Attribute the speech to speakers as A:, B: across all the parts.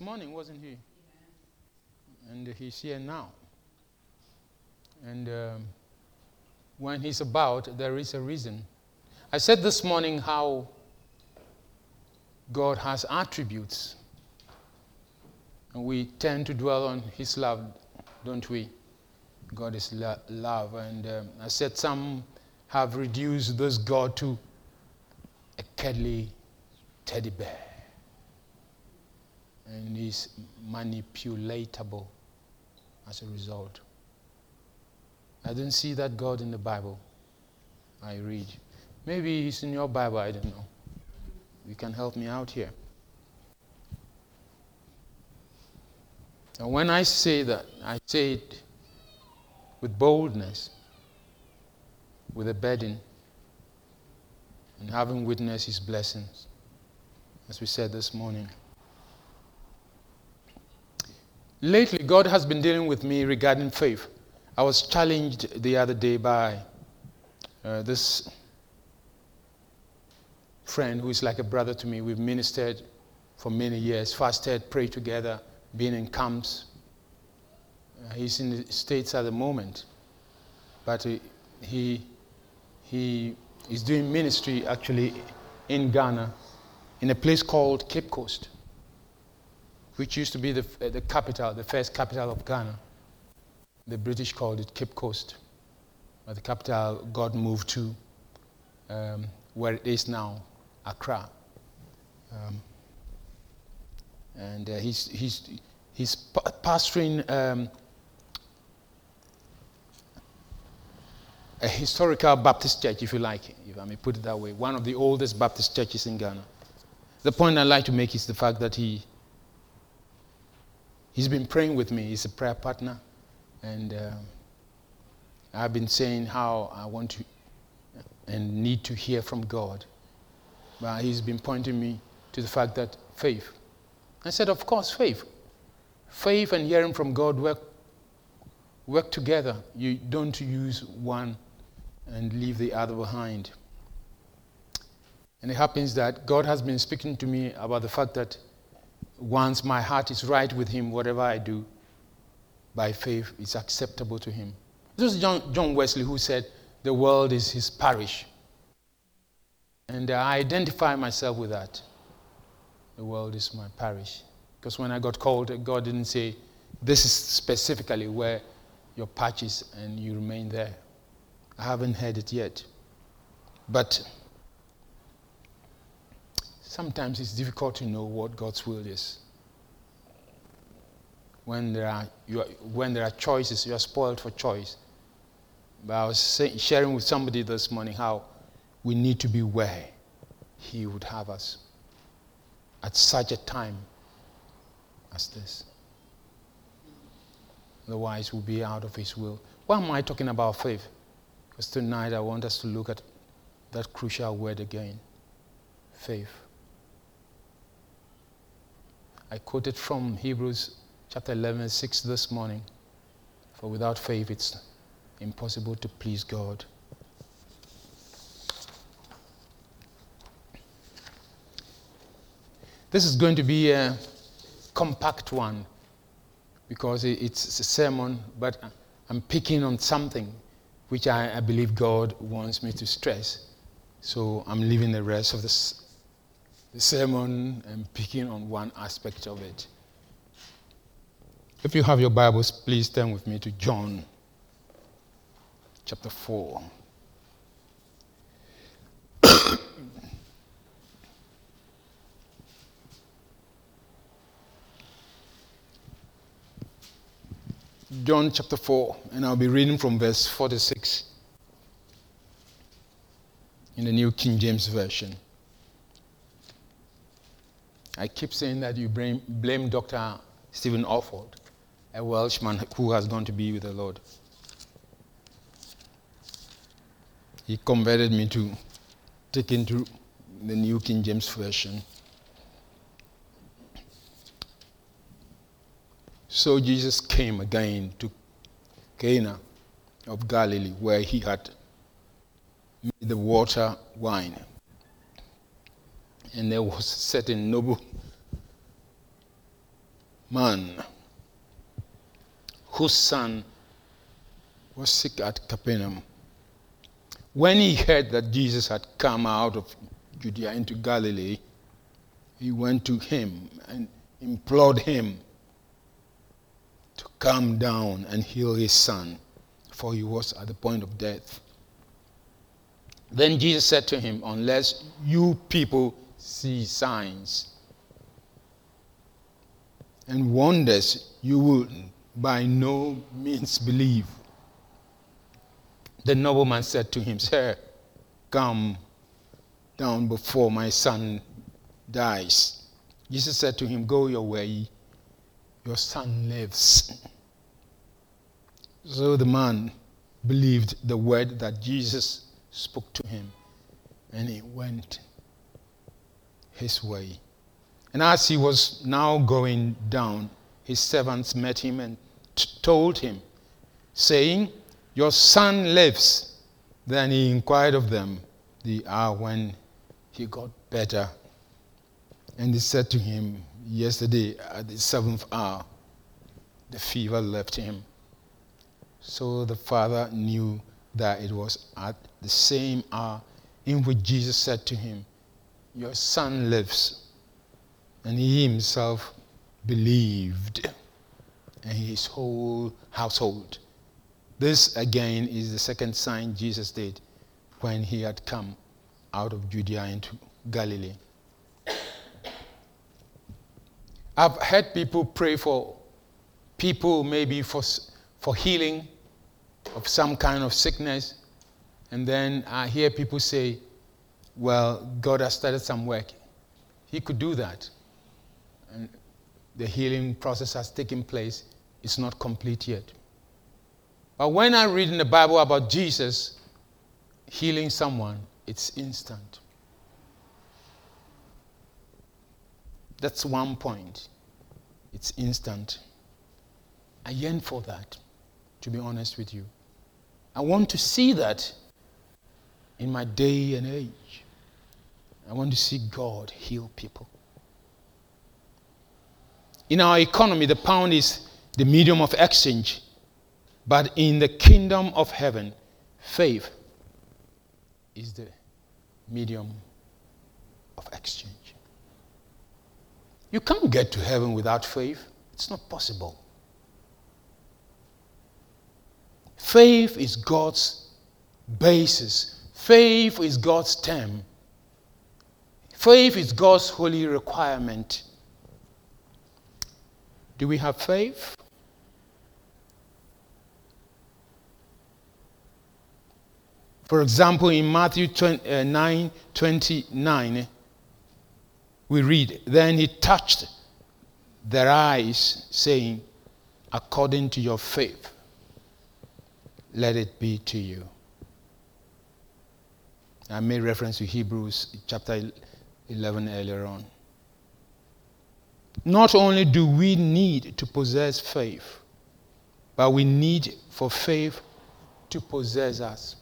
A: morning, wasn't he? And he's here now. And when he's about, there is a reason. I said this morning how God has attributes. And we tend to dwell on his love, don't we? God is love. And I said some have reduced this God to a cuddly teddy bear. And he's manipulatable as a result. I didn't see that God in the Bible. I read. Maybe he's in your Bible, I don't know. You can help me out here. And when I say that, I say it with boldness, with a burden, and having witnessed his blessings, as we said this morning. Lately, God has been dealing with me regarding faith. I was challenged the other day by this friend who is like a brother to me. We've ministered for many years, fasted, prayed together, been in camps. He's in the States at the moment, but he is doing ministry actually in Ghana, in a place called Cape Coast, which used to be the capital, the first capital of Ghana. The British called it Cape Coast, but the capital got moved to where it is now, Accra. And he's pastoring a historical Baptist church, if you like, if I may put it that way, one of the oldest Baptist churches in Ghana. The point I'd like to make is the fact that he's been praying with me. He's a prayer partner. And I've been saying how I want to and need to hear from God. But he's been pointing me to the fact that faith. I said, of course, faith. Faith and hearing from God work together. You don't use one and leave the other behind. And it happens that God has been speaking to me about the fact that once my heart is right with him, whatever I do, by faith, it's acceptable to him. This was John Wesley who said, the world is his parish. And I identify myself with that. The world is my parish. Because when I got called, God didn't say, this is specifically where your patch is and you remain there. I haven't heard it yet. But sometimes it's difficult to know what God's will is. When there are choices, you are spoiled for choice. But I was sharing with somebody this morning how we need to be where he would have us at such a time as this. Otherwise, we'll be out of his will. Why am I talking about faith? Because tonight I want us to look at that crucial word again, faith. I quoted from Hebrews chapter 11:6 this morning. For without faith, it's impossible to please God. This is going to be a compact one because it's a sermon, but I'm picking on something which I believe God wants me to stress. So I'm leaving the rest of the sermon and picking on one aspect of it. If you have your Bibles, please turn with me to John chapter 4. John chapter 4, and I'll be reading from verse 46 in the New King James Version. I keep saying that you blame Dr. Stephen Orford, a Welshman who has gone to be with the Lord. He converted me to take into the New King James Version. So Jesus came again to Cana of Galilee, where he had made the water wine. And there was a certain noble man whose son was sick at Capernaum. When he heard that Jesus had come out of Judea into Galilee, he went to him and implored him to come down and heal his son, for he was at the point of death. Then Jesus said to him, unless you people see signs and wonders, you will by no means believe. The nobleman said to him, Sir, come down before my son dies. Jesus said to him, go your way, your son lives. So the man believed the word that Jesus spoke to him, and he went his way. And as he was now going down, his servants met him and told him, saying, your son lives. Then he inquired of them the hour when he got better. And they said to him, yesterday at the 7th hour, the fever left him. So the father knew that it was at the same hour in which Jesus said to him, your son lives. And he himself believed, and his whole household. This again is the second sign Jesus did when he had come out of Judea into Galilee. I've heard people pray for people, maybe for healing of some kind of sickness, and then I hear people say, well, God has started some work. He could do that. And the healing process has taken place. It's not complete yet. But when I read in the Bible about Jesus healing someone, it's instant. That's one point. It's instant. I yearn for that, to be honest with you. I want to see that in my day and age. I want to see God heal people. In our economy, the pound is the medium of exchange. But in the kingdom of heaven, faith is the medium of exchange. You can't get to heaven without faith. It's not possible. Faith is God's basis. Faith is God's term. Faith is God's holy requirement. Do we have faith? For example, in Matthew 9:29, we read, then he touched their eyes, saying, according to your faith, let it be to you. I made reference to Hebrews chapter 11 earlier on. Not only do we need to possess faith, but we need for faith to possess us.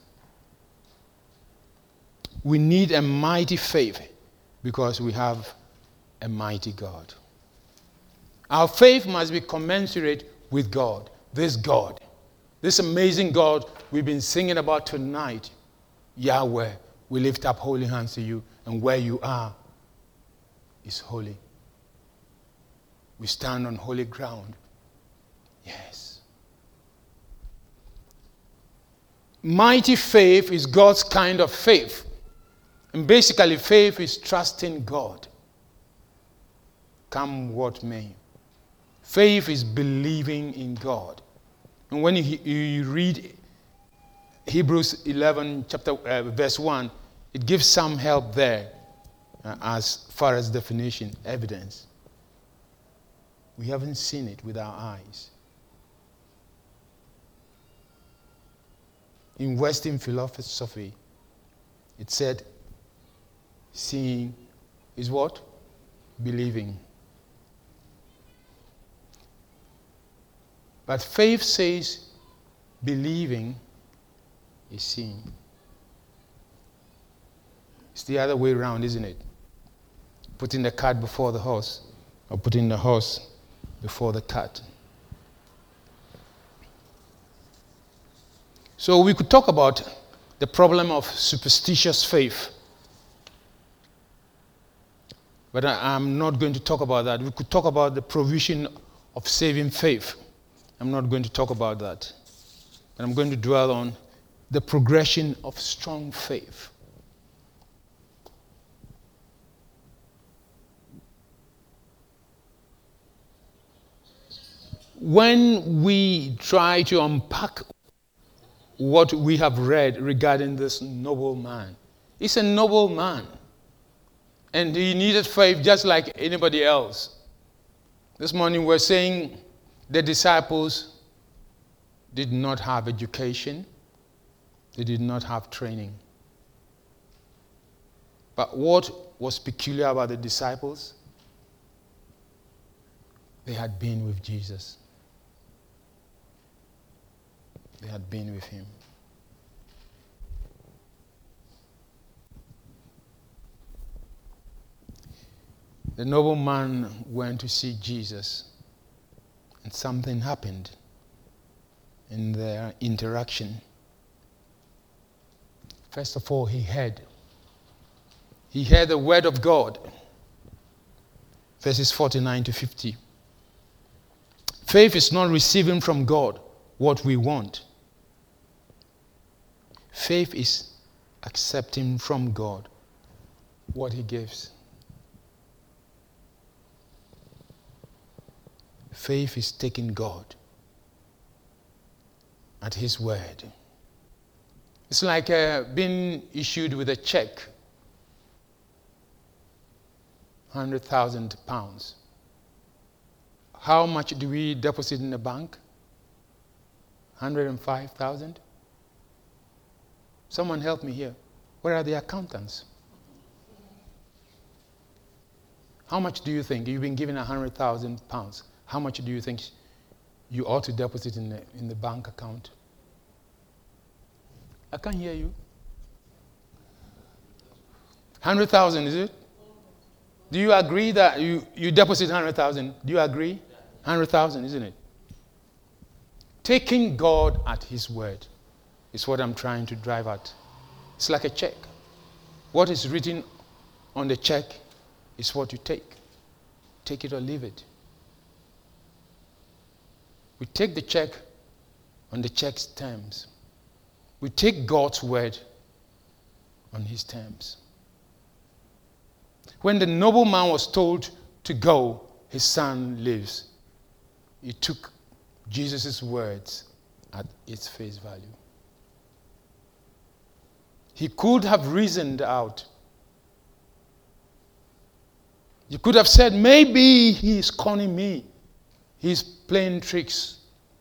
A: We need a mighty faith because we have a mighty God. Our faith must be commensurate with God, this amazing God we've been singing about tonight, Yahweh. We lift up holy hands to you, and where you are is holy. We stand on holy ground. Yes. Mighty faith is God's kind of faith. And basically, faith is trusting God, come what may. Faith is believing in God. And when you read Hebrews 11, verse 1, it gives some help there as far as definition, evidence. We haven't seen it with our eyes. In Western philosophy, it said, seeing is what? Believing. But faith says believing is seeing. It's the other way around, isn't it? Putting the cart before the horse, or putting the horse before the cat. So we could talk about the problem of superstitious faith. But I'm not going to talk about that. We could talk about the provision of saving faith. I'm not going to talk about that. But I'm going to dwell on the progression of strong faith. When we try to unpack what we have read regarding this noble man, he's a noble man. And he needed faith just like anybody else. This morning we're saying the disciples did not have education. They did not have training. But what was peculiar about the disciples? They had been with Jesus. They had been with him. The nobleman went to see Jesus, and something happened in their interaction. First of all, he heard the word of God. Verses 49 to 50. Faith is not receiving from God what we want. Faith is accepting from God what he gives. Faith is taking God at his word. It's like being issued with a check, £100,000. How much do we deposit in the bank? 105,000? Someone help me here. Where are the accountants? How much do you think you've been given £100,000? How much do you think you ought to deposit in the bank account? I can't hear you. 100,000, is it? Do you agree that you deposit 100,000? Do you agree? 100,000, isn't it? Taking God at his word is what I'm trying to drive at. It's like a check. What is written on the check is what you take. Take it or leave it. We take the check on the check's terms. We take God's word on his terms. When the nobleman was told to go, his son lives. He took Jesus' words at its face value. He could have reasoned out. You could have said, maybe he's conning me. He's playing tricks.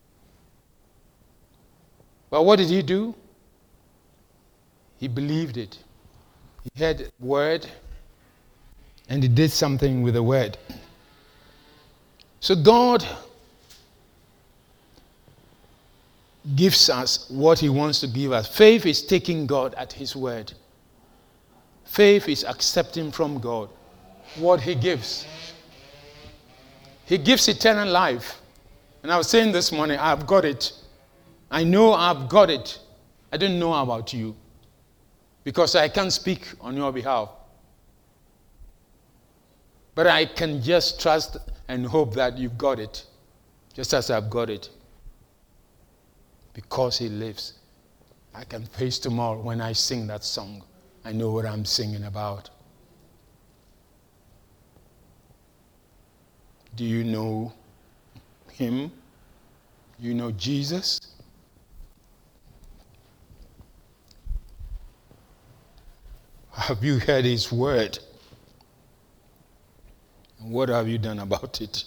A: But what did he do? He believed it. He heard the word and he did something with the word. So God gives us what he wants to give us. Faith is taking God at his word. Faith is accepting from God what he gives. He gives eternal life. And I was saying this morning, I've got it. I know I've got it. I don't know about you, because I can't speak on your behalf. But I can just trust and hope that you've got it, just as I've got it. Because he lives, I can face tomorrow when I sing that song. I know what I'm singing about. Do you know him? You know Jesus? Have you heard his word? And what have you done about it?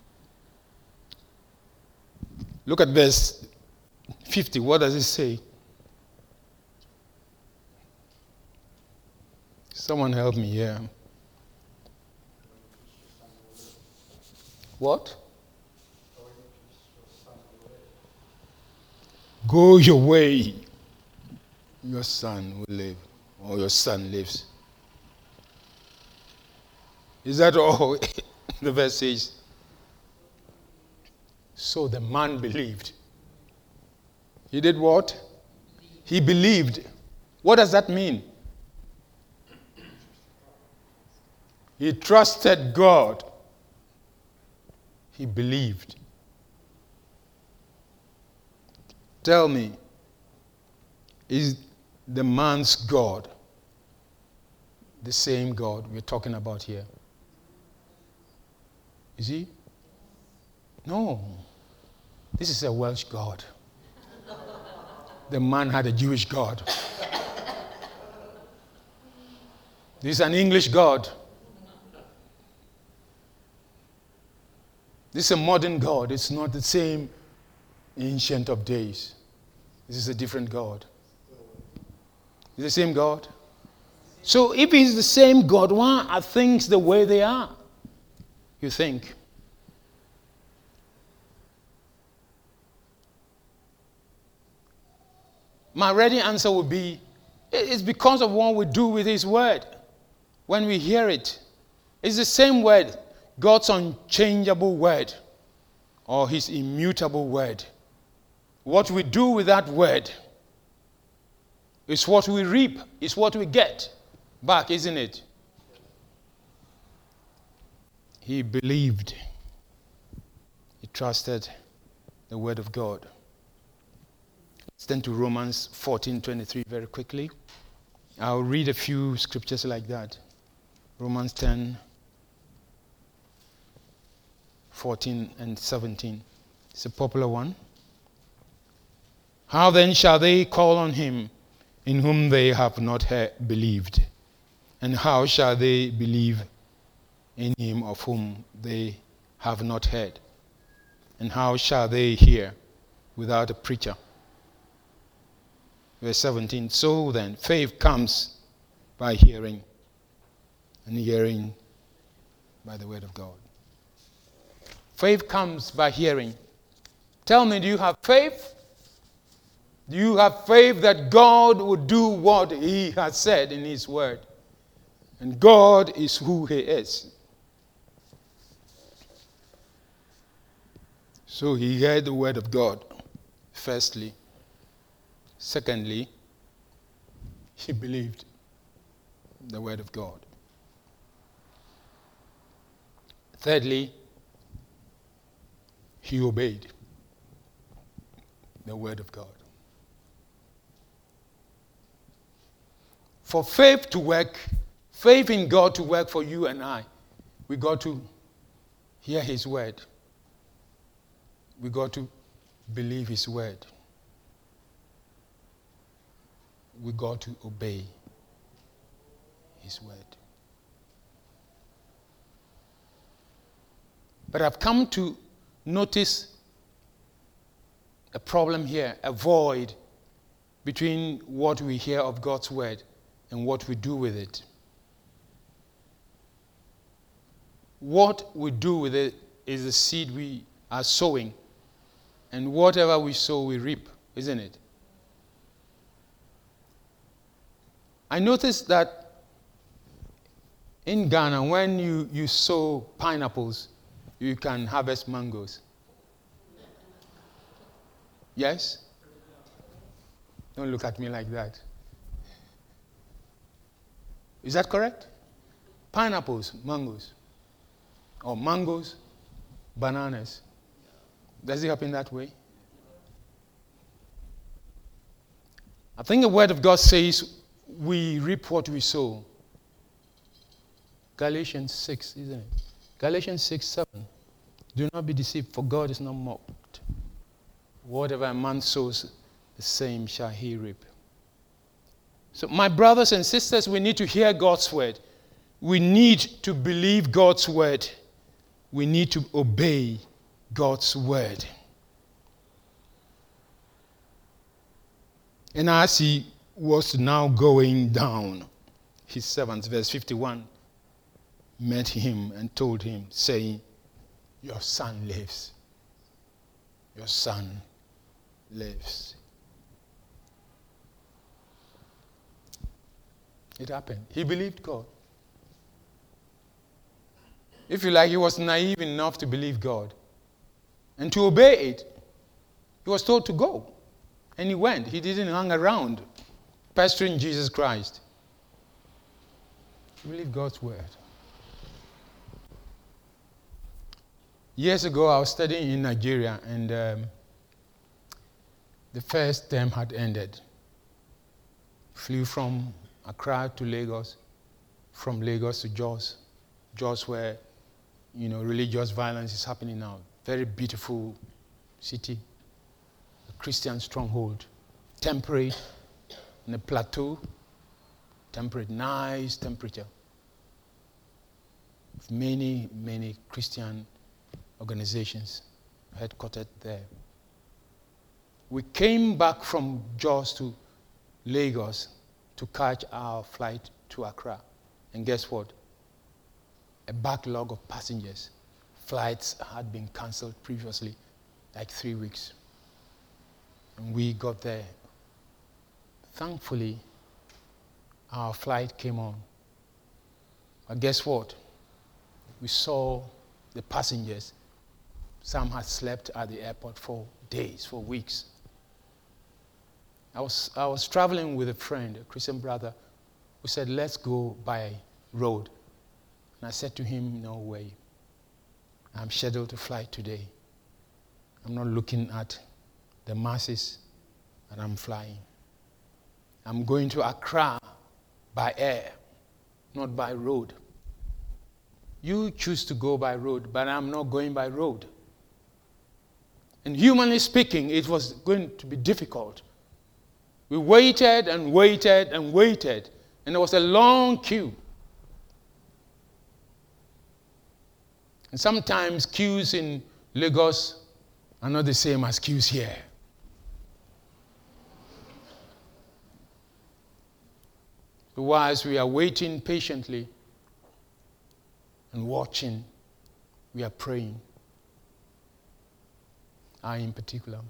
A: Look at verse 50. What does it say? Someone help me here. What? Go your way. Your son will live, or your son lives. Is that all the verse says? So the man believed. He did what? He believed. What does that mean? He trusted God. He believed. Tell me, is the man's God the same God we're talking about here? Is he? No. This is a Welsh God. The man had a Jewish God. This is an English God. This is a modern God. It's not the same Ancient of Days. This is a different God. It's the same God. So if he's the same God, why are things the way they are? You think? My ready answer would be, it's because of what we do with his word. When we hear it, it's the same word, God's unchangeable word, or his immutable word. What we do with that word is what we reap, is what we get back, isn't it? He believed. He trusted the word of God. Let's turn to Romans 14:23 very quickly. I'll read a few scriptures like that. Romans 10:14 and 17. It's a popular one. How then shall they call on him in whom they have not believed? And how shall they believe in him of whom they have not heard? And how shall they hear without a preacher? Verse 17. So then, faith comes by hearing, and hearing by the word of God. Faith comes by hearing. Tell me, do you have faith? Do you have faith that God will do what he has said in his word? And God is who he is. So he heard the word of God, firstly. Secondly, he believed the word of God. Thirdly, he obeyed the word of God. For faith to work, faith in God to work for you and I, we got to hear his word. We got to believe his word. We got to obey his word. But I've come to notice a problem here, a void between what we hear of God's word and what we do with it. What we do with it is the seed we are sowing, and whatever we sow, we reap, isn't it? I noticed that in Ghana, when you sow pineapples, you can harvest mangoes. Yes? Don't look at me like that. Is that correct? Pineapples, mangoes. Or mangoes, bananas. Does it happen that way? I think the word of God says we reap what we sow. Galatians 6, isn't it? Galatians 6:7. Do not be deceived, for God is not mocked. Whatever a man sows, the same shall he reap. So my brothers and sisters, we need to hear God's word. We need to believe God's word. We need to obey God's word. And as he was now going down, his servants, verse 51, met him and told him, saying, your son lives. Your son lives. It happened. He believed God. If you like, he was naive enough to believe God. and to obey it. He was told to go. And he went. He didn't hang around pestering Jesus Christ. Believe God's word. Years ago, I was studying in Nigeria, and the first term had ended. Flew from Accra to Lagos, from Lagos to Jos. Jos, where religious violence is happening now. Very beautiful city, a Christian stronghold, temperate, in a plateau, temperate, nice temperature. Many, many Christian organizations headquartered there. We came back from Jos to Lagos to catch our flight to Accra. And guess what? A backlog of passengers. Flights had been cancelled previously, like 3 weeks. And we got there. Thankfully, our flight came on. But guess what? We saw the passengers. Some had slept at the airport for days, for weeks. I was traveling with a friend, a Christian brother, who said, let's go by road. And I said to him, no way. I'm scheduled to fly today. I'm not looking at the masses, and I'm flying. I'm going to Accra by air, not by road. You choose to go by road, but I'm not going by road. And humanly speaking, it was going to be difficult. We waited and waited and waited, and there was a long queue. And sometimes queues in Lagos are not the same as queues here. So whilst we are waiting patiently and watching, we are praying. I in particular.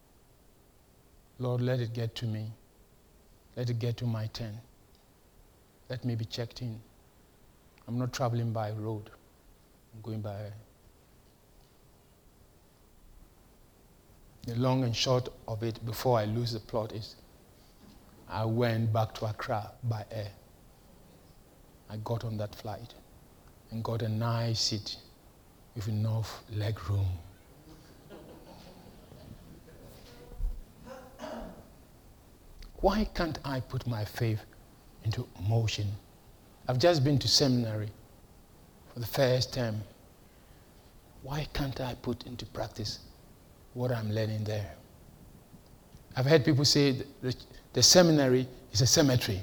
A: Lord, let it get to me. Let it get to my turn. Let me be checked in. I'm not traveling by road. I'm going by air. The long and short of it, before I lose the plot, is I went back to Accra by air. I got on that flight and got a nice seat with enough leg room. Why can't I put my faith into motion? I've just been to seminary for the first term. Why can't I put into practice what I'm learning there? I've heard people say the seminary is a cemetery.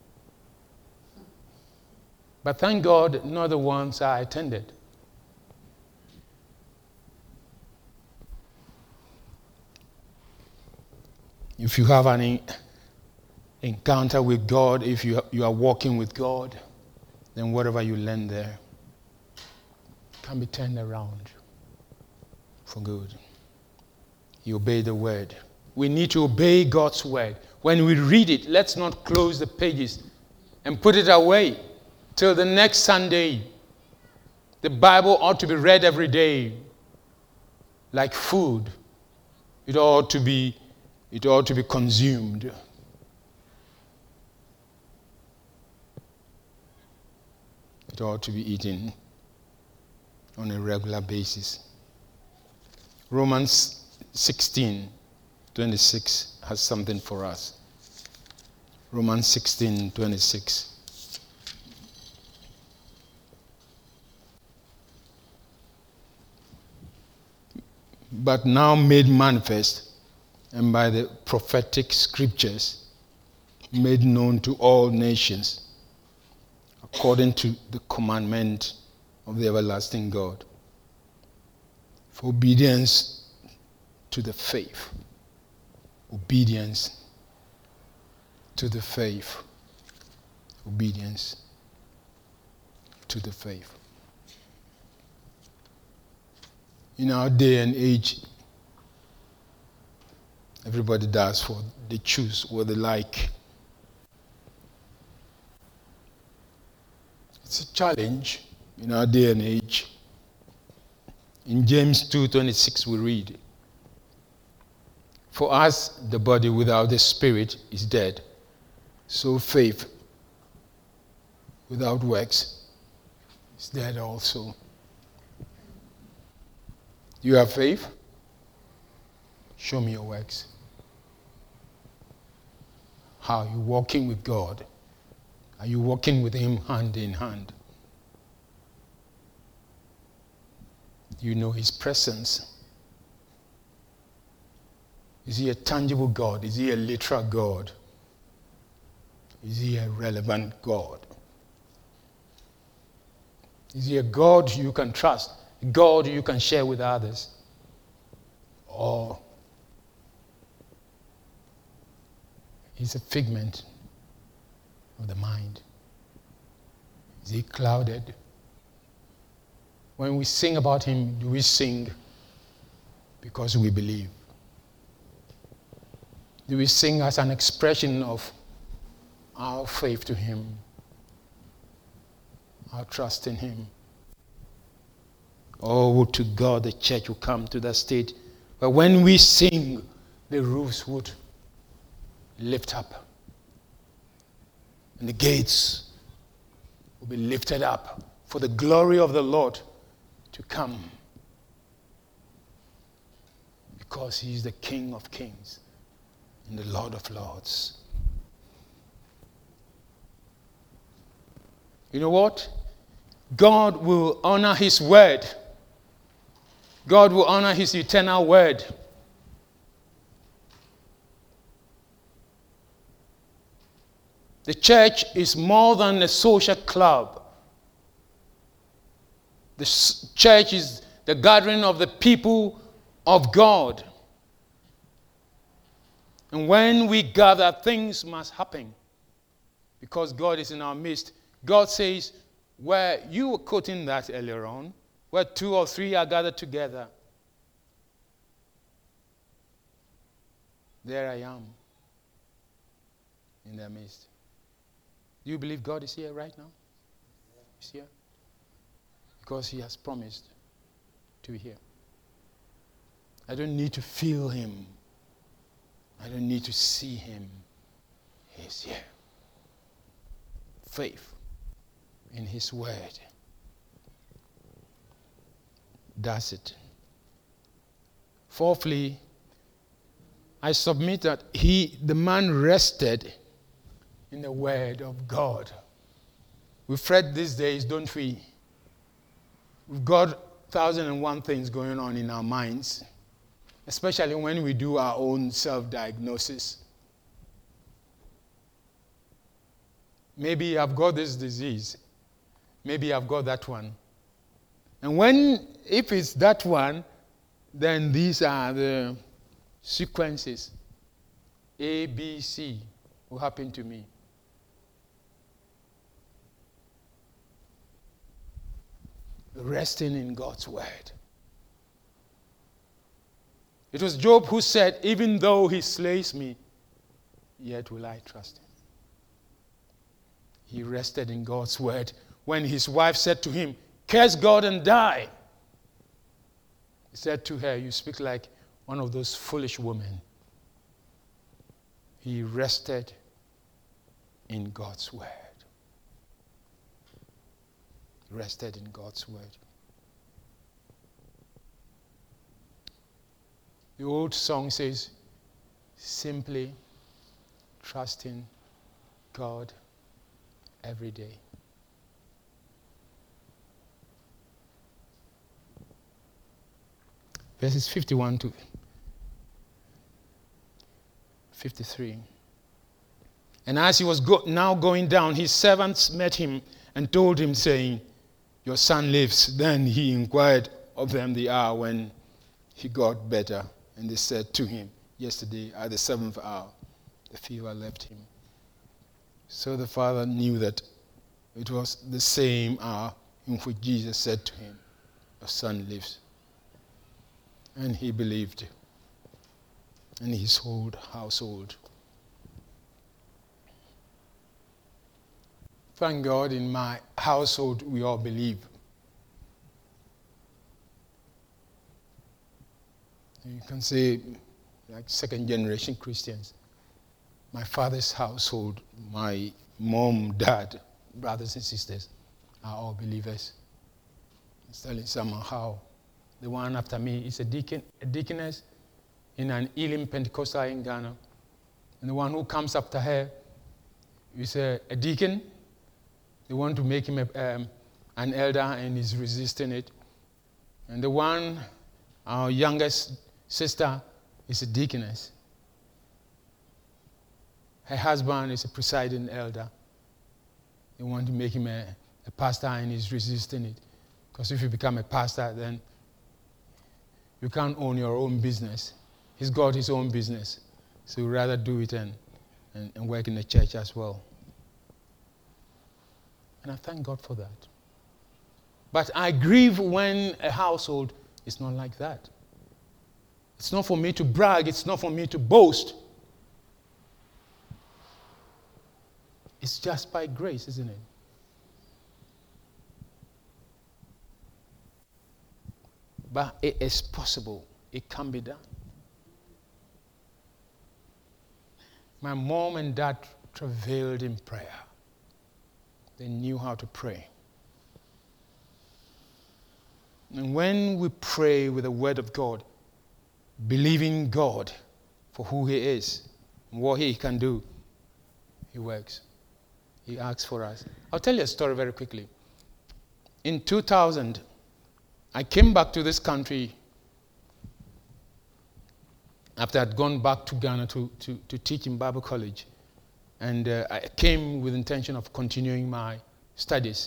A: But thank God, not the ones I attended. If you have any encounter with God, if you are walking with God, then whatever you learn there can be turned around for good. You obey the word. We need to obey God's word. When we read it, let's not close the pages and put it away till the next Sunday. The Bible ought to be read every day like food. It ought to be consumed. It ought to be eaten on a regular basis. Romans 16:26 has something for us. Romans 16:26. But now made manifest, and by the prophetic scriptures made known to all nations, according to the commandment of the everlasting God, for obedience to the faith. Obedience to the faith. Obedience to the faith. In our day and age, everybody does what they choose, what they like. It's a challenge in our day and age In James 2:26 we read, "For as the body without the spirit is dead, so faith without works is dead also." You have faith? Show me your works. How are you walking with God? Are you walking with Him hand in hand? Do you know His presence? Is He a tangible God? Is He a literal God? Is He a relevant God? Is He a God you can trust? A God you can share with others? Or He's a figment of the mind? Is He clouded? When we sing about Him, do we sing because we believe? Do we sing as an expression of our faith to Him, our trust in Him? Oh, would to God the church will come to that state where when we sing, the roofs would lift up and the gates will be lifted up for the glory of the Lord to come, because He is the King of kings and the Lord of lords. You know what? God will honor His word. God will honor His eternal word. The church is more than a social club. The church is the gathering of the people of God. And when we gather, things must happen, because God is in our midst. God says, where you were quoting that earlier on, where 2 or 3 are gathered together, there I am in their midst. Do you believe God is here right now? He's here? Because He has promised to be here. I don't need to feel Him. I don't need to see Him. He's here. Faith in His word does it. Fourthly, I submit that the man rested in the word of God. We've read these days, don't we? We've got 1,001 things going on in our minds, especially when we do our own self-diagnosis. Maybe I've got this disease. Maybe I've got that one. And if it's that one, then these are the sequences. A, B, C will happen to me. Resting in God's word. It was Job who said, even though He slays me, yet will I trust Him. He rested in God's word. When his wife said to him, curse God and die, he said to her, you speak like one of those foolish women. He rested in God's word. Rested in God's word. The old song says, simply trusting God every day. Verses 51 to 53. And as he was now going down, his servants met him and told him, saying, your son lives. Then he inquired of them the hour when he got better. And they said to him, yesterday at the 7th hour, the fever left him. So the father knew that it was the same hour in which Jesus said to him, your son lives. And he believed, and his whole household. Thank God, in my household we all believe. You can say, like second generation Christians. My father's household, my mom, dad, brothers and sisters are all believers. I was telling someone how the one after me is a deaconess in an Elim Pentecostal in Ghana. And the one who comes after her is a deacon. They want to make him an elder and he's resisting it. And the one, our youngest sister, is a deaconess. Her husband is a presiding elder. They want to make him a pastor and he's resisting it. Because if you become a pastor, then you can't own your own business. He's got his own business. So he'd rather do it and work in the church as well. And I thank God for that. But I grieve when a household is not like that. It's not for me to brag. It's not for me to boast. It's just by grace, isn't it? But it is possible. It can be done. My mom and dad travailed in prayer. They knew how to pray. And when we pray with the word of God, believing God for who he is and what he can do, he works. He asks for us. I'll tell you a story very quickly. In 2000, I came back to this country after I'd gone back to Ghana to teach in Bible college. And I came with the intention of continuing my studies.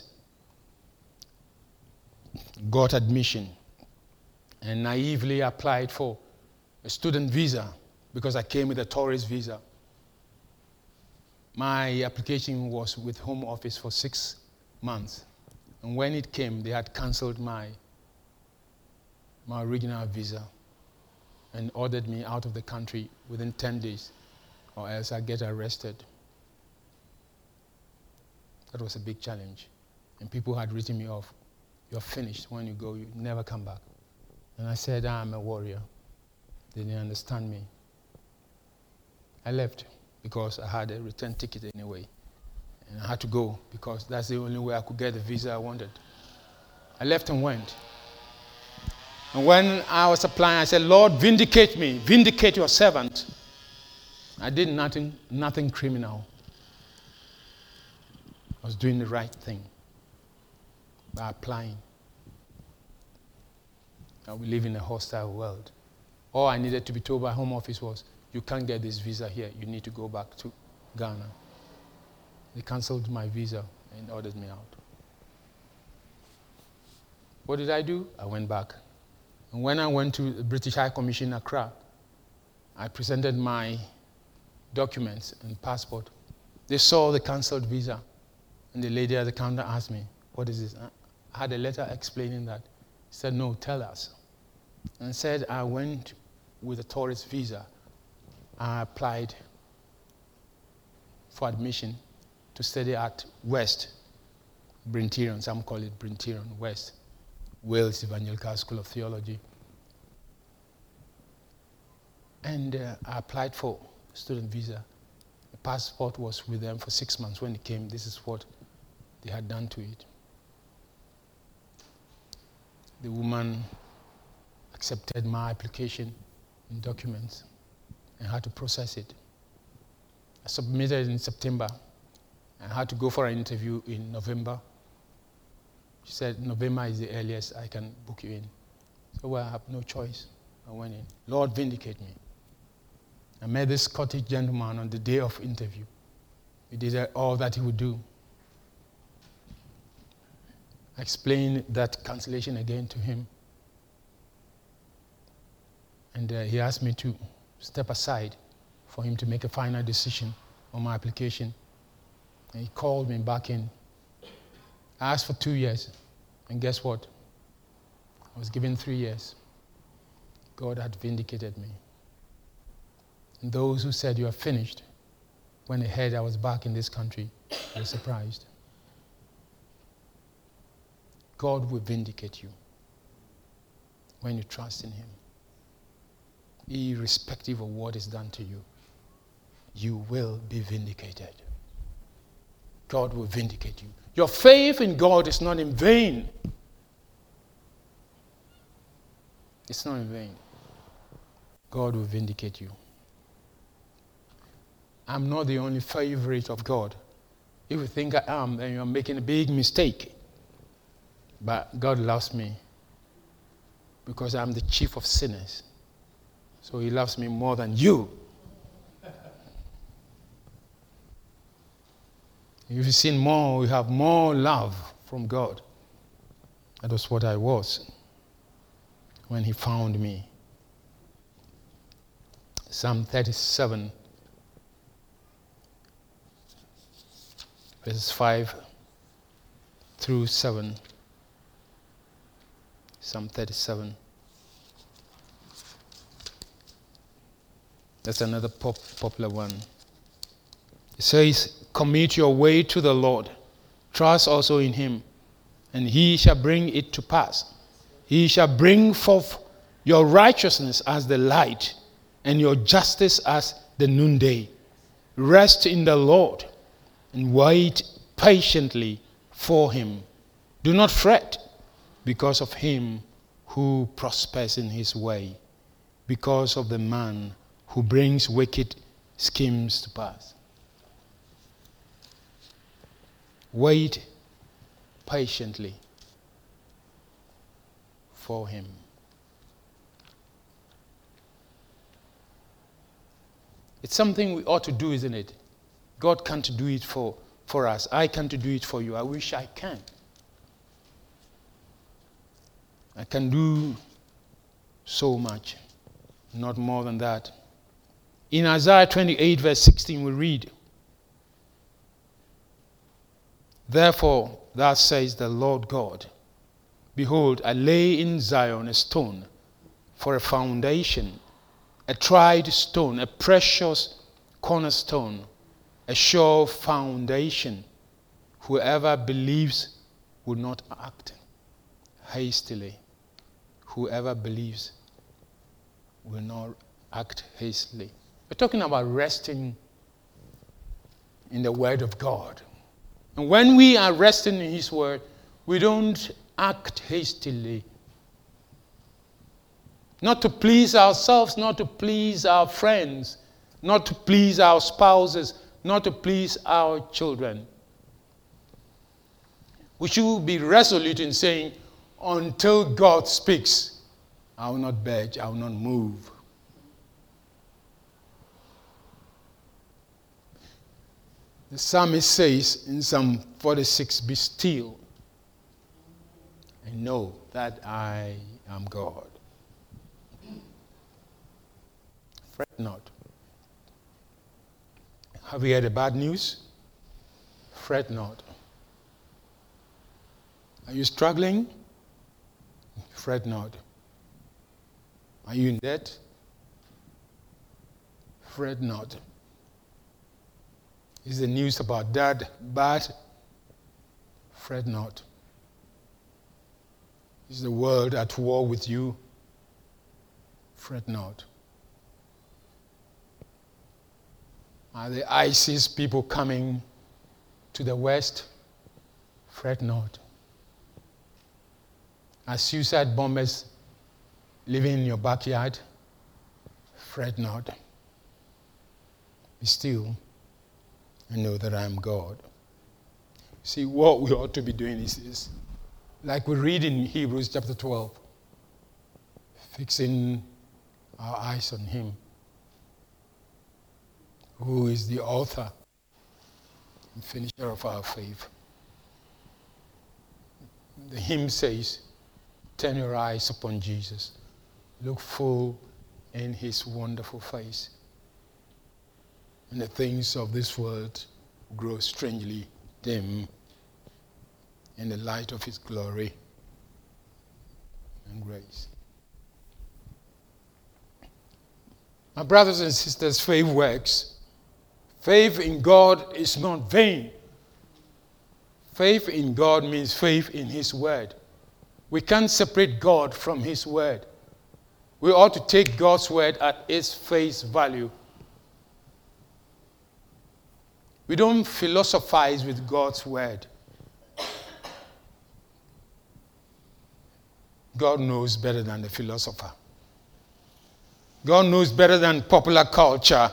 A: Got admission and naively applied for a student visa because I came with a tourist visa. My application was with Home Office for 6 months. And when it came, they had cancelled my original visa and ordered me out of the country within 10 days or else I'd get arrested. That was a big challenge. And people had written me off. You're finished. When you go, you never come back. And I said, I'm a warrior. They didn't understand me. I left because I had a return ticket anyway. And I had to go because that's the only way I could get the visa I wanted. I left and went. And when I was applying, I said, Lord, vindicate me. Vindicate your servant. I did nothing criminal. I was doing the right thing by applying. Now we live in a hostile world. All I needed to be told by Home Office was, you can't get this visa here. You need to go back to Ghana. They cancelled my visa and ordered me out. What did I do? I went back. And when I went to the British High Commission in Accra, I presented my documents and passport. They saw the cancelled visa. And the lady at the counter asked me, what is this? I had a letter explaining that. He said, no, tell us. And said, I went with a tourist visa. I applied for admission to study at West, Brintiron, some call it Brintiron, West, Wales Evangelical School of Theology. And I applied for student visa. The passport was with them for 6 months. When it came, this is what they had done to it. The woman accepted my application and documents and had to process it. I submitted in September and had to go for an interview in November. She said, November is the earliest I can book you in. So well, I have no choice. I went in. Lord, vindicate me. I met this Scottish gentleman on the day of interview. He did all that he would do. I explained that cancellation again to him. And he asked me to step aside for him to make a final decision on my application. And he called me back in. I asked for 2 years. And guess what? I was given 3 years. God had vindicated me. And those who said you are finished, when they heard I was back in this country, they were surprised. God will vindicate you when you trust in him. irrespective of what is done to you, you will be vindicated. God will vindicate you. Your faith in God is not in vain. It's not in vain. God will vindicate you. I'm not the only favorite of God. If you think I am, then you're making a big mistake. But God loves me because I'm the chief of sinners. So he loves me more than you. If you sin more, you have more love from God. That was what I was when he found me. Psalm 37, verses 5 through 7. Psalm 37. That's another popular one. It says, commit your way to the Lord. Trust also in him, and he shall bring it to pass. He shall bring forth your righteousness as the light, and your justice as the noonday. Rest in the Lord, and wait patiently for him. Do not fret because of him who prospers in his way, because of the man who brings wicked schemes to pass. Wait patiently for him. It's something we ought to do, isn't it? God can't do it for us. I can't do it for you. I wish I can. I can do so much, not more than that. In Isaiah 28, verse 16, we read, therefore, thus says the Lord God, behold, I lay in Zion a stone for a foundation, a tried stone, a precious cornerstone, a sure foundation. Whoever believes will not act hastily. Whoever believes will not act hastily. We're talking about resting in the Word of God. And when we are resting in his Word, we don't act hastily. Not to please ourselves, not to please our friends, not to please our spouses, not to please our children. We should be resolute in saying, until God speaks, I will not budge, I will not move. The psalmist says in Psalm 46, be still and know that I am God. Fret not. Have you heard the bad news? Fret not. Are you struggling? Fret not. Are you in debt? Fret not. Is the news about dad bad? Fret not. Is the world at war with you? Fret not. Are the ISIS people coming to the west? Fret not. Are suicide bombers living in your backyard? Fret not. Be still and know that I am God. See, what we ought to be doing is like we read in Hebrews chapter 12, fixing our eyes on him, who is the author and finisher of our faith. The hymn says, turn your eyes upon Jesus. Look full in his wonderful face. And the things of this world grow strangely dim in the light of his glory and grace. My brothers and sisters, faith works. Faith in God is not vain. Faith in God means faith in his word. We can't separate God from his word. We ought to take God's word at its face value. We don't philosophize with God's word. God knows better than the philosopher. God knows better than popular culture.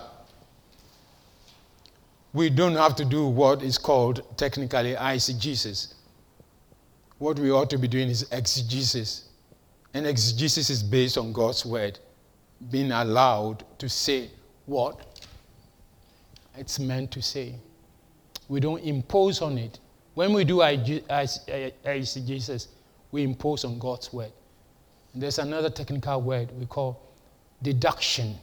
A: We don't have to do what is called technically eisegesis. What we ought to be doing is exegesis. And exegesis is based on God's word being allowed to say what it's meant to say. We don't impose on it. When we do eisegesis, we impose on God's word. And there's another technical word we call deduction.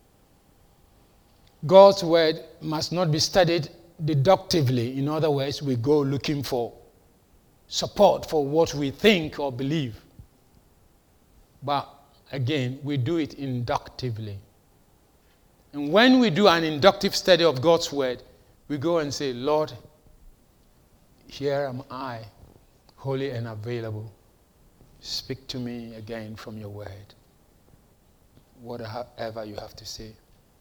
A: God's word must not be studied deductively. In other words, we go looking for support for what we think or believe. But again, we do it inductively. And when we do an inductive study of God's word, we go and say, Lord, here am I, holy and available. Speak to me again from your word. Whatever you have to say.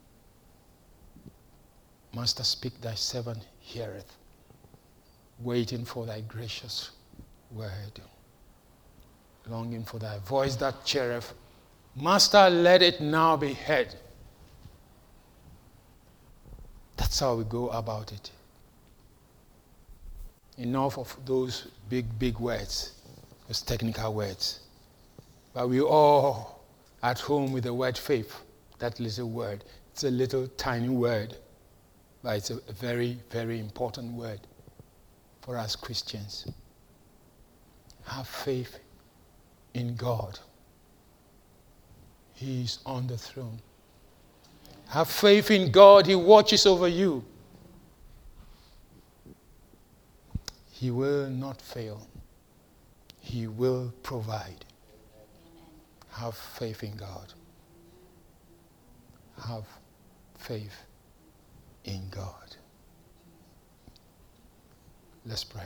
A: Master, speak, thy servant heareth, waiting for thy gracious word, longing for thy voice that cheereth. Master, let it now be heard. That's how we go about it. Enough of those big words, those technical words. But we all at home with the word faith, that little word. It's a little tiny word, but it's a very, very important word for us Christians. Have faith in God. He is on the throne. Have faith in God. He watches over you. He will not fail. He will provide. Have faith in God. Have faith in God. Let's pray.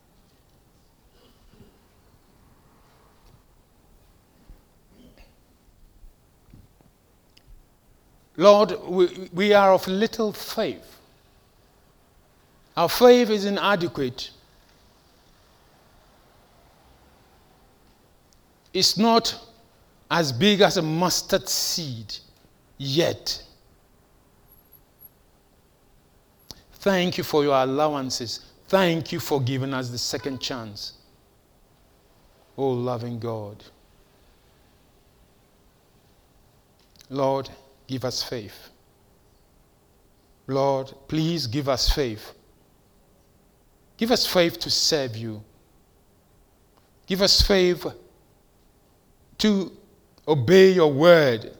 A: Lord, we are of little faith. Our faith is inadequate. It's not as big as a mustard seed yet. Thank you for your allowances. Thank you for giving us the second chance. Oh, loving God. Lord, give us faith. Lord, please give us faith. Give us faith to serve you. Give us faith to obey your word.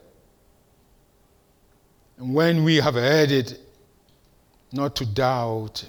A: And when we have heard it, not to doubt,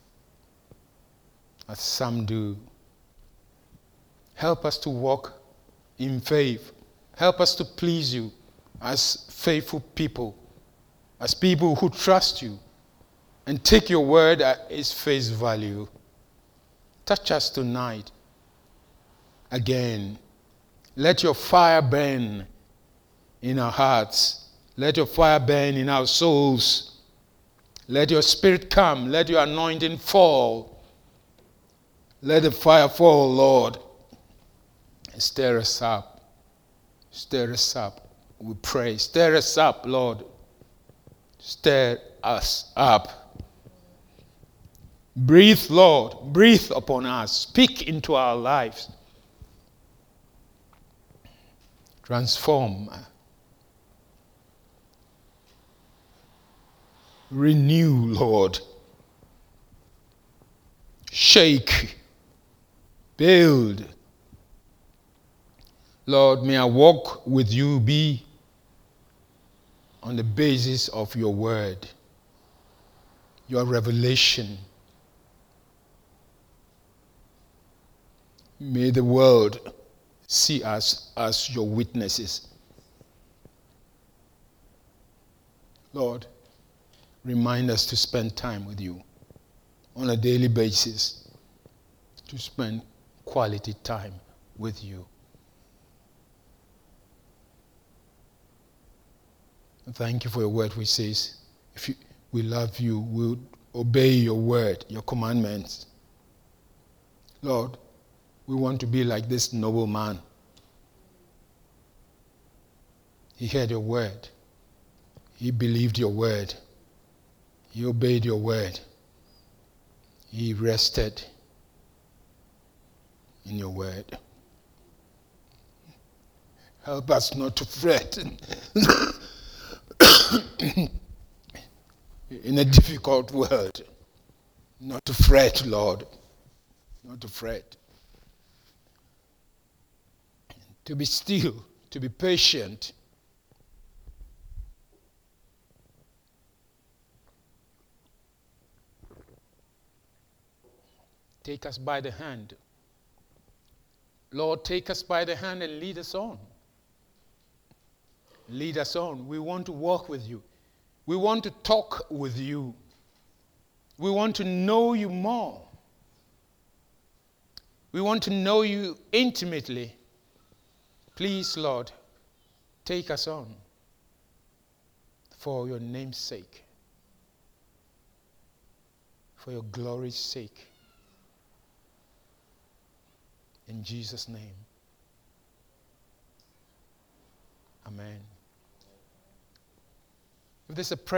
A: as some do. Help us to walk in faith. Help us to please you as faithful people, as people who trust you and take your word at its face value. Touch us tonight again. Let your fire burn in our hearts. Let your fire burn in our souls. Let your spirit come. Let your anointing fall. Let the fire fall, Lord. Stir us up. Stir us up. We pray. Stir us up, Lord. Stir us up. Breathe, Lord. Breathe upon us. Speak into our lives. Transform. Renew, Lord. Shake. Build. Lord, may our walk with you be on the basis of your word, your revelation. May the world see us as your witnesses. Lord, remind us to spend time with you on a daily basis, to spend quality time with you. Thank you for your word which says, we love you, we'll obey your word, your commandments. Lord, we want to be like this noble man. He heard your word. He believed your word. He obeyed your word. He rested in your word. Help us not to fret in a difficult world. Not to fret, Lord. Not to fret. To be still, to be patient. Take us by the hand. Lord, take us by the hand and lead us on. Lead us on. We want to walk with you. We want to talk with you. We want to know you more. We want to know you intimately. Please, Lord, take us on for your name's sake, for your glory's sake. In Jesus' name. Amen. If there's a prayer